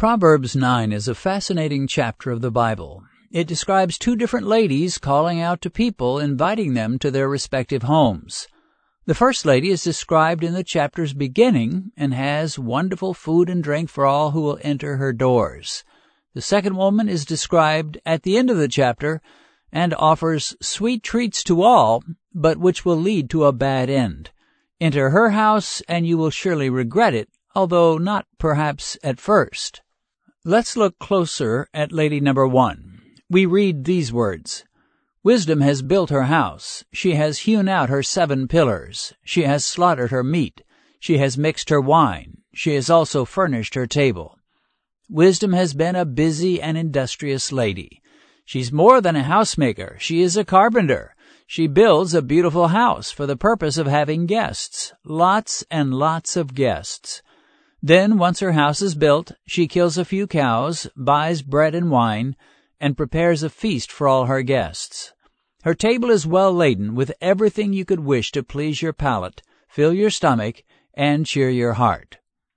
Proverbs 9 is a fascinating chapter of the Bible. It describes two different ladies calling out to people, inviting them to their respective homes. The first lady is described in the chapter's beginning and has wonderful food and drink for all who will enter her doors. The second woman is described at the end of the chapter and offers sweet treats to all, but which will lead to a bad end. Enter her house and you will surely regret it, although not perhaps at first. Let's look closer at lady number 1. We read these words: Wisdom has built her house. She has hewn out her 7 pillars. She has slaughtered her meat. She has mixed her wine. She has also furnished her table. Wisdom has been a busy and industrious lady. She's more than a housemaker. She is a carpenter. She builds a beautiful house for the purpose of having guests, lots and lots of guests. Then, once her house is built, she kills a few cows, buys bread and wine, and prepares a feast for all her guests. Her table is well laden with everything you could wish to please your palate, fill your stomach, and cheer your heart.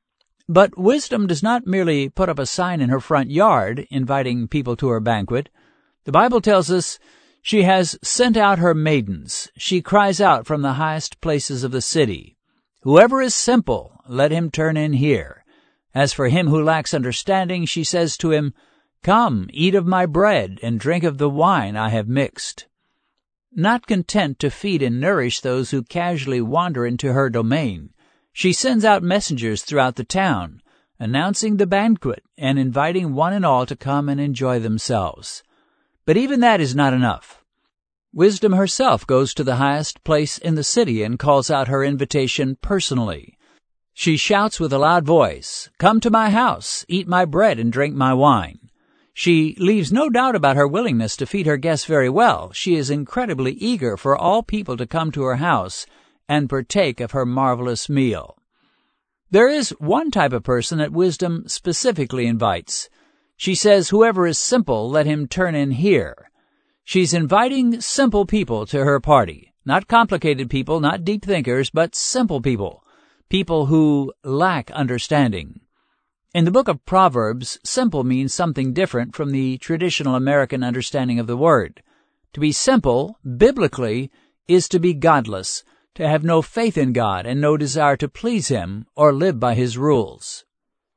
But wisdom does not merely put up a sign in her front yard inviting people to her banquet. The Bible tells us she has sent out her maidens. She cries out from the highest places of the city, "Whoever is simple, let him turn in here. As for him who lacks understanding, she says to him, Come, eat of my bread, and drink of the wine I have mixed." Not content to feed and nourish those who casually wander into her domain, she sends out messengers throughout the town, announcing the banquet and inviting one and all to come and enjoy themselves. But even that is not enough. Wisdom herself goes to the highest place in the city and calls out her invitation personally. She shouts with a loud voice, "Come to my house, eat my bread and drink my wine." She leaves no doubt about her willingness to feed her guests very well. She is incredibly eager for all people to come to her house and partake of her marvelous meal. There is one type of person that wisdom specifically invites. She says, "Whoever is simple, let him turn in here." She's inviting simple people to her party. Not complicated people, not deep thinkers, but simple people. People who lack understanding. In the book of Proverbs, simple means something different from the traditional American understanding of the word. To be simple, biblically, is to be godless, to have no faith in God and no desire to please Him or live by His rules.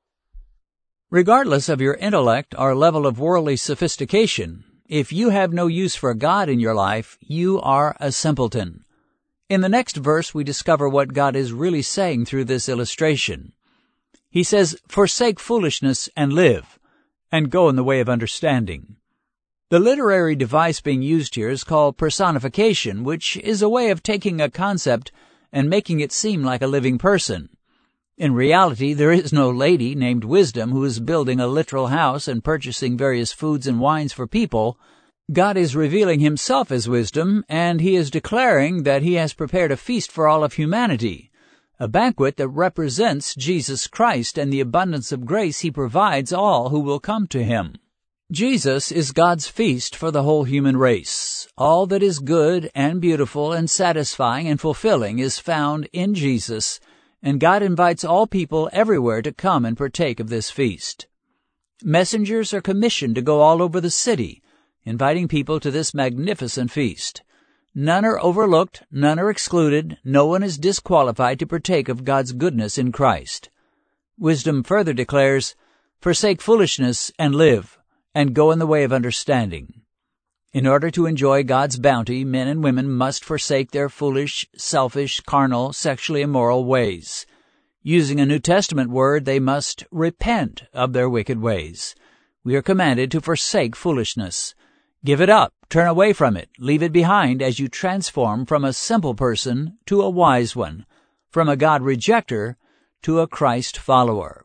Regardless of your intellect or level of worldly sophistication, if you have no use for God in your life, you are a simpleton. In the next verse, we discover what God is really saying through this illustration. He says, "Forsake foolishness and live, and go in the way of understanding." The literary device being used here is called personification, which is a way of taking a concept and making it seem like a living person. In reality, there is no lady named Wisdom who is building a literal house and purchasing various foods and wines for people. God is revealing Himself as Wisdom, and He is declaring that He has prepared a feast for all of humanity, a banquet that represents Jesus Christ and the abundance of grace He provides all who will come to Him. Jesus is God's feast for the whole human race. All that is good and beautiful and satisfying and fulfilling is found in Jesus, and God invites all people everywhere to come and partake of this feast. Messengers are commissioned to go all over the city, inviting people to this magnificent feast. None are overlooked, none are excluded, no one is disqualified to partake of God's goodness in Christ. Wisdom further declares, "Forsake foolishness and live, and go in the way of understanding." In order to enjoy God's bounty, men and women must forsake their foolish, selfish, carnal, sexually immoral ways. Using a New Testament word, they must repent of their wicked ways. We are commanded to forsake foolishness. Give it up, turn away from it, leave it behind as you transform from a simple person to a wise one, from a God rejecter to a Christ follower.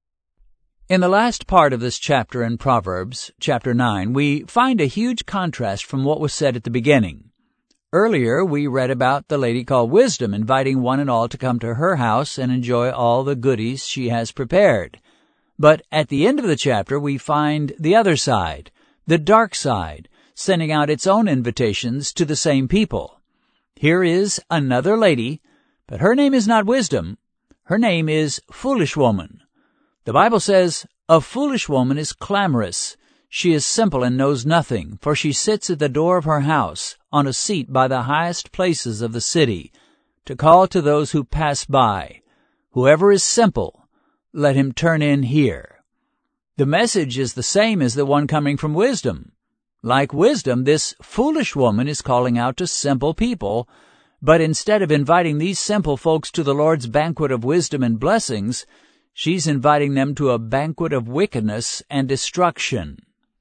In the last part of this chapter in Proverbs, chapter 9, we find a huge contrast from what was said at the beginning. Earlier, we read about the lady called Wisdom inviting one and all to come to her house and enjoy all the goodies she has prepared. But at the end of the chapter, we find the other side, the dark side, sending out its own invitations to the same people. Here is another lady, but her name is not Wisdom. Her name is Foolish Woman. The Bible says, A foolish woman is clamorous. She is simple and knows nothing, for she sits at the door of her house, on a seat by the highest places of the city, to call to those who pass by. Whoever is simple, let him turn in here. The message is the same as the one coming from wisdom. Like wisdom, this foolish woman is calling out to simple people, but instead of inviting these simple folks to the Lord's banquet of wisdom and blessings, she's inviting them to a banquet of wickedness and destruction.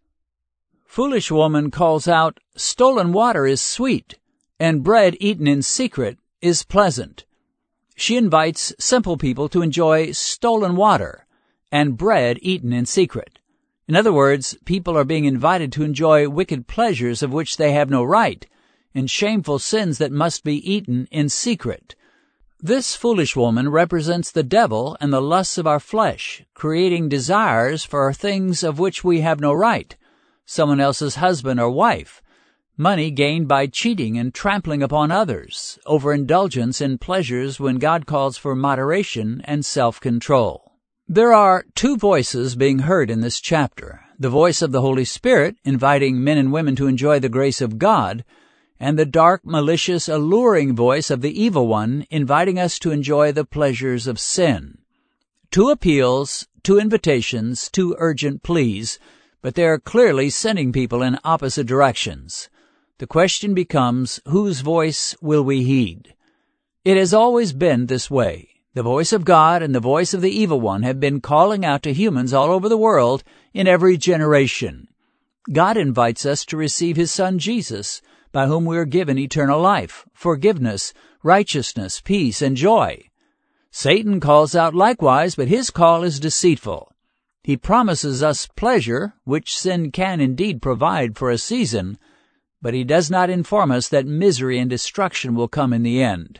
Foolish woman calls out, "Stolen water is sweet, and bread eaten in secret is pleasant." She invites simple people to enjoy stolen water and bread eaten in secret. In other words, people are being invited to enjoy wicked pleasures of which they have no right, and shameful sins that must be eaten in secret. This foolish woman represents the devil and the lusts of our flesh, creating desires for things of which we have no right, someone else's husband or wife, money gained by cheating and trampling upon others, overindulgence in pleasures when God calls for moderation and self-control. There are two voices being heard in this chapter: the voice of the Holy Spirit inviting men and women to enjoy the grace of God, and the dark, malicious, alluring voice of the evil one inviting us to enjoy the pleasures of sin. Two appeals, two invitations, two urgent pleas, but they are clearly sending people in opposite directions. The question becomes, whose voice will we heed? It has always been this way. The voice of God and the voice of the evil one have been calling out to humans all over the world in every generation. God invites us to receive His Son Jesus, by whom we are given eternal life, forgiveness, righteousness, peace, and joy. Satan calls out likewise, but his call is deceitful. He promises us pleasure, which sin can indeed provide for a season, but he does not inform us that misery and destruction will come in the end.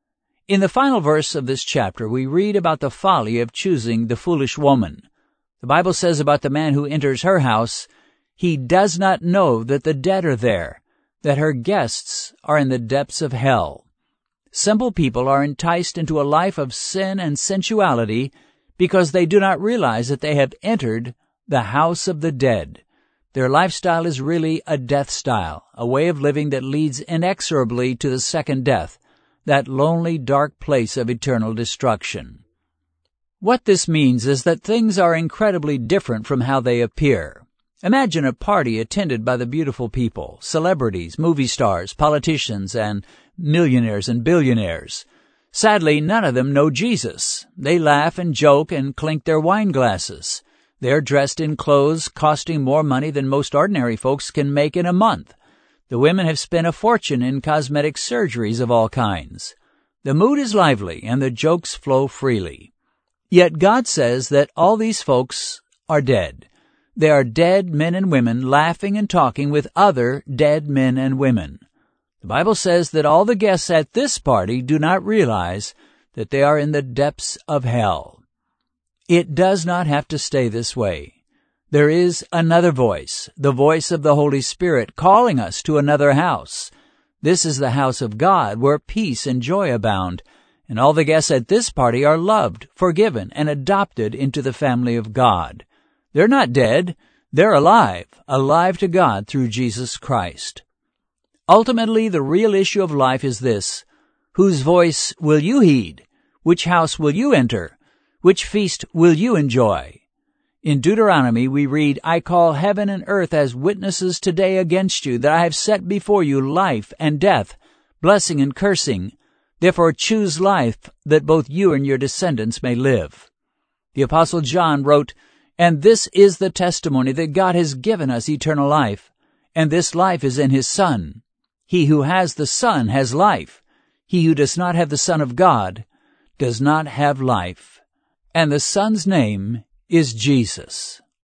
In the final verse of this chapter, we read about the folly of choosing the foolish woman. The Bible says about the man who enters her house, "He does not know that the dead are there, that her guests are in the depths of hell." Simple people are enticed into a life of sin and sensuality because they do not realize that they have entered the house of the dead. Their lifestyle is really a death style, a way of living that leads inexorably to the second death, that lonely, dark place of eternal destruction. What this means is that things are incredibly different from how they appear. Imagine a party attended by the beautiful people, celebrities, movie stars, politicians, and millionaires and billionaires. Sadly, none of them know Jesus. They laugh and joke and clink their wine glasses. They are dressed in clothes costing more money than most ordinary folks can make in a month. The women have spent a fortune in cosmetic surgeries of all kinds. The mood is lively and the jokes flow freely. Yet God says that all these folks are dead. They are dead men and women laughing and talking with other dead men and women. The Bible says that all the guests at this party do not realize that they are in the depths of hell. It does not have to stay this way. There is another voice, the voice of the Holy Spirit, calling us to another house. This is the house of God, where peace and joy abound, and all the guests at this party are loved, forgiven, and adopted into the family of God. They're not dead. They're alive, alive to God through Jesus Christ. Ultimately, the real issue of life is this: whose voice will you heed? Which house will you enter? Which feast will you enjoy? In Deuteronomy we read, "I call heaven and earth as witnesses today against you, that I have set before you life and death, blessing and cursing. Therefore choose life, that both you and your descendants may live." The Apostle John wrote, "And this is the testimony that God has given us eternal life, and this life is in His Son. He who has the Son has life. He who does not have the Son of God does not have life." And the Son's name is Jesus.